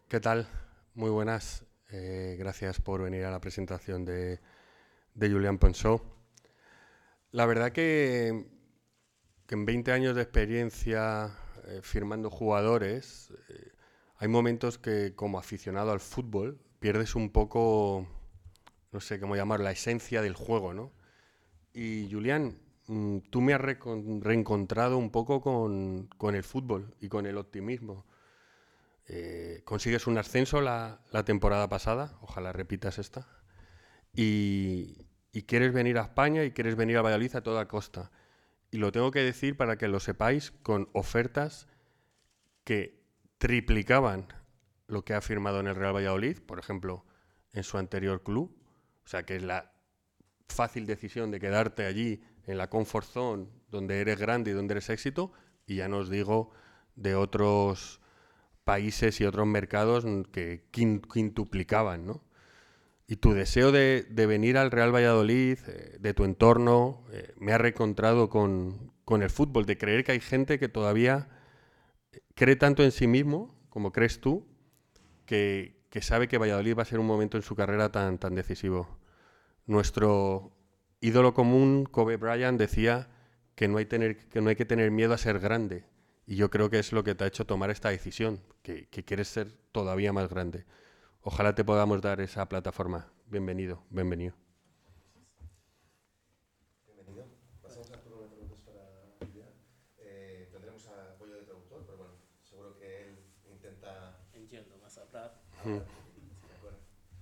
¿Qué tal? Muy buenas. Gracias por venir a la presentación de Julián Ponsó. La verdad que en 20 años de experiencia firmando jugadores, hay momentos que como aficionado al fútbol pierdes un poco, no sé cómo llamar, la esencia del juego, ¿no? Y Julián, tú me has reencontrado un poco con el fútbol y con el optimismo. Consigues un ascenso la temporada pasada, ojalá repitas esta, y quieres venir a España y quieres venir a Valladolid a toda costa. Y lo tengo que decir para que lo sepáis con ofertas que triplicaban lo que ha firmado en el Real Valladolid, por ejemplo, en su anterior club. O sea que es la fácil decisión de quedarte allí en la comfort zone donde eres grande y donde eres éxito, y ya no os digo de otros países y otros mercados que quintuplicaban, ¿no? Y tu deseo de venir al Real Valladolid, de tu entorno, me ha reencontrado con el fútbol, de creer que hay gente que todavía cree tanto en sí mismo, como crees tú, que sabe que Valladolid va a ser un momento en su carrera tan decisivo. Nuestro ídolo común, Kobe Bryant, decía que no hay que tener miedo a ser grande. Y yo creo que es lo que te ha hecho tomar esta decisión, que quieres ser todavía más grande. Ojalá te podamos dar esa plataforma. Bienvenido, bienvenido. Bienvenido. Pasamos al turno de preguntas para Julián. Tendremos apoyo de traductor, pero bueno, seguro que él intenta Entiendo, vas a hablar. Mm. hablar un poquito. ¿De acuerdo?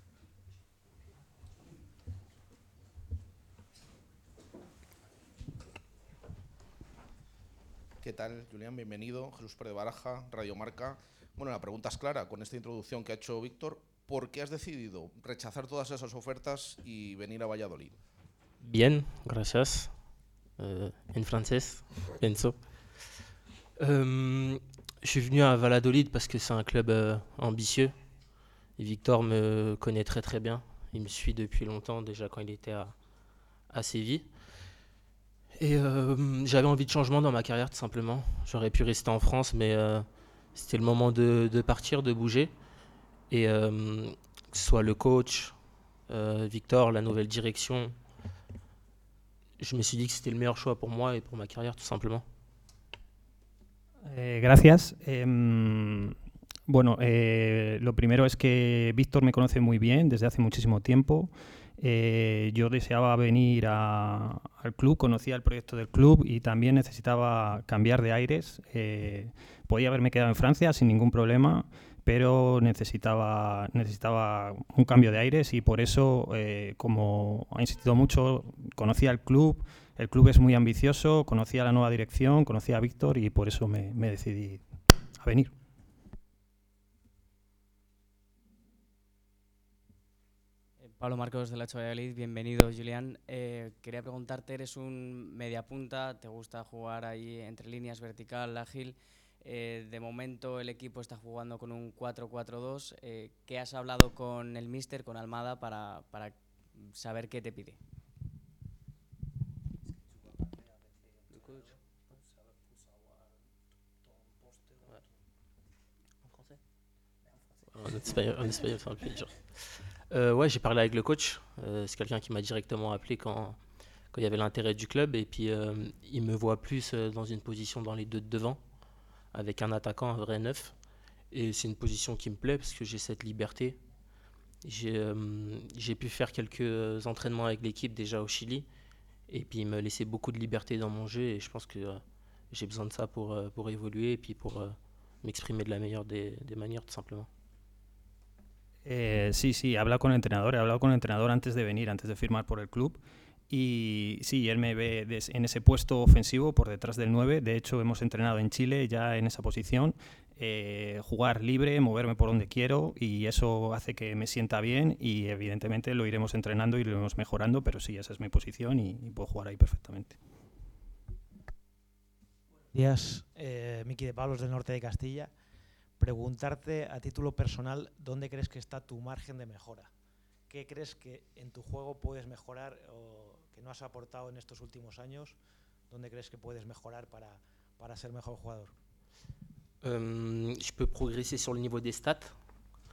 ¿Qué tal, Julián? Bienvenido. Jesús Pérez de Baraja, Radio Marca. Bueno, la pregunta es clara, con esta introducción que ha hecho Víctor, ¿por qué has decidido rechazar todas esas ofertas y venir a Valladolid? Bien, gracias. En français, Enzo. Je suis venu à Valladolid parce que c'est un club ambitieux. Et Victor me connaît très très bien. Il me suit depuis longtemps, déjà quand il était à Séville. Et j'avais envie de changement dans ma carrière, tout simplement. J'aurais pu rester en France, mais c'était le moment de partir, de bouger. Et que ce soit le coach, Victor, la nouvelle direction, je me suis dit que c'était le meilleur choix pour moi et pour ma carrière, tout simplement. Gracias. Bueno, lo primero es que Víctor me conoce muy bien desde hace muchísimo tiempo. Yo deseaba venir al club, conocía el proyecto del club y también necesitaba cambiar de aires. Podía haberme quedado en Francia sin ningún problema, pero necesitaba un cambio de aires y por eso, como ha insistido mucho, conocía el club. El club es muy ambicioso, conocía la nueva dirección, conocía a Víctor y por eso me decidí a venir. Pablo Marcos de la Valladolid, bienvenido Julián. Quería preguntarte, eres un mediapunta, te gusta jugar ahí entre líneas, vertical, ágil. De momento el equipo está jugando con un 4-4-2. ¿Qué has hablado con el míster, con Almada, para saber qué te pide? En espagnol, c'est un peu dur. Ouais, j'ai parlé avec le coach. C'est quelqu'un qui m'a directement appelé quand il y avait l'intérêt du club. Et puis, il me voit plus dans une position dans les deux de devant, avec un attaquant, un vrai neuf. Et c'est une position qui me plaît parce que j'ai cette liberté. J'ai pu faire quelques entraînements avec l'équipe déjà au Chili. Et puis, il me laissait beaucoup de liberté dans mon jeu. Et je pense que j'ai besoin de ça pour évoluer et puis pour m'exprimer de la meilleure des manières, tout simplement. Sí, he hablado con el entrenador antes de venir, antes de firmar por el club. Y sí, él me ve en ese puesto ofensivo por detrás del 9. De hecho, hemos entrenado en Chile ya en esa posición. Jugar libre, moverme por donde quiero y eso hace que me sienta bien y evidentemente lo iremos entrenando y lo iremos mejorando, pero sí, esa es mi posición y puedo jugar ahí perfectamente. Buenos días, Miki de Pablos del norte de Castilla. Preguntarte a título personal, ¿dónde crees que está tu margen de mejora? ¿Qué crees que en tu juego puedes mejorar o que no has aportado en estos últimos años? ¿Dónde crees que puedes mejorar para ser mejor jugador? Je peux progresser sur le niveau des stats,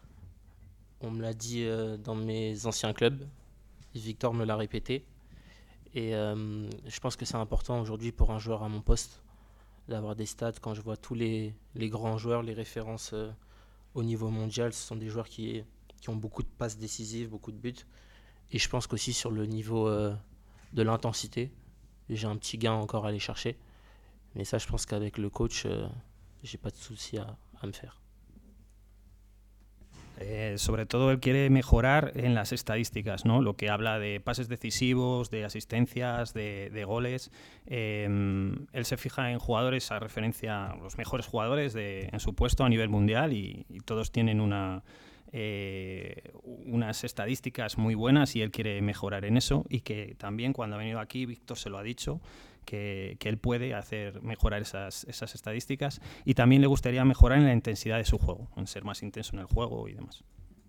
On me l'a dit dans mes anciens clubs. Victor me l'a répété. Et je pense que c'est important aujourd'hui pour un joueur à mon poste d'avoir des stats. Quand je vois tous les grands joueurs, les références au niveau mondial, ce sont des joueurs qui ont beaucoup de passes décisives, beaucoup de buts. Et je pense qu'aussi sur le niveau de l'intensité, j'ai un petit gain encore à aller chercher. Mais ça, je pense qu'avec le coach, j'ai pas de souci à me faire. Sobre todo él quiere mejorar en las estadísticas, ¿no? Lo que habla de pases decisivos, de asistencias, de goles. Él se fija en jugadores a referencia, los mejores jugadores en su puesto a nivel mundial y todos tienen unas estadísticas muy buenas y él quiere mejorar en eso, y que también cuando ha venido aquí Víctor se lo ha dicho, que él puede hacer mejorar esas estadísticas, y también le gustaría mejorar en la intensidad de su juego, en ser más intenso en el juego y demás.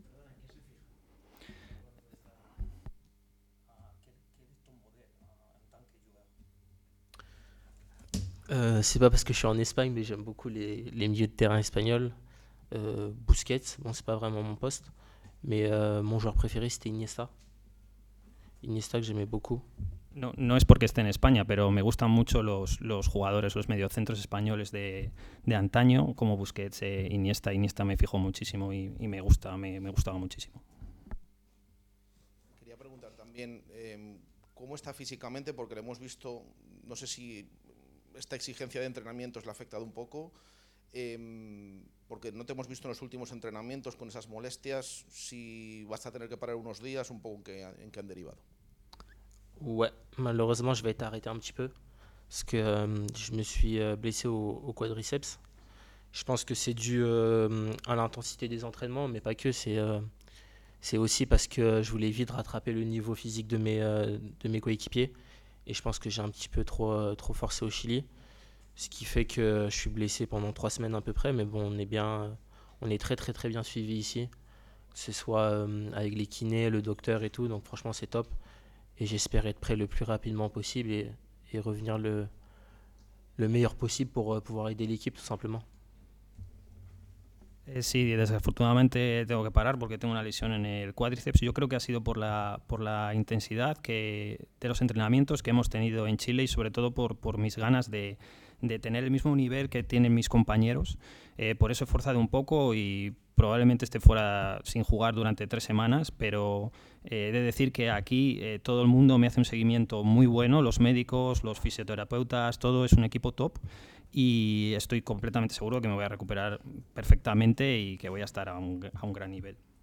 C'est pas parce que je suis en Espagne, mais j'aime beaucoup les milieux de terrain espagnols. Busquets, bon, c'est pas vraiment mon poste, mais mon joueur préféré c'était Iniesta. Iniesta que j'aimais beaucoup. No es porque esté en España, pero me gustan mucho los jugadores, los mediocentros españoles de antaño, como Busquets, Iniesta. Iniesta me fijó muchísimo y me gustaba muchísimo. Quería preguntar también cómo está físicamente, porque le hemos visto, no sé si esta exigencia de entrenamientos le ha afectado un poco, porque no te hemos visto en los últimos entrenamientos con esas molestias, si vas a tener que parar unos días, un poco en qué han derivado. Ouais, malheureusement, je vais être arrêté un petit peu parce que je me suis blessé au quadriceps. Je pense que c'est dû à l'intensité des entraînements, mais pas que. C'est aussi parce que je voulais vite rattraper le niveau physique de mes coéquipiers. Et je pense que j'ai un petit peu trop forcé au Chili. Ce qui fait que je suis blessé pendant 3 semaines à peu près. Mais bon, on est très très très bien suivi ici. Que ce soit avec les kinés, le docteur et tout. Donc franchement, c'est top. Et j'espère être prêt le plus rapidement possible et revenir le meilleur possible pour pouvoir aider l'équipe tout simplement. Sí, desafortunadamente tengo que parar porque tengo una lesión en el cuádriceps. Yo creo que ha sido por la intensidad de los entrenamientos que hemos tenido en Chile, y sobre todo por mis ganas de tener el mismo nivel que tienen mis compañeros. Por eso he forzado un poco y probablemente esté fuera sin jugar durante 3 semanas, pero he de decir que aquí todo el mundo me hace un seguimiento muy bueno, los médicos, los fisioterapeutas, todo es un equipo top, y estoy completamente seguro que me voy a recuperar perfectamente y que voy a estar a un gran nivel.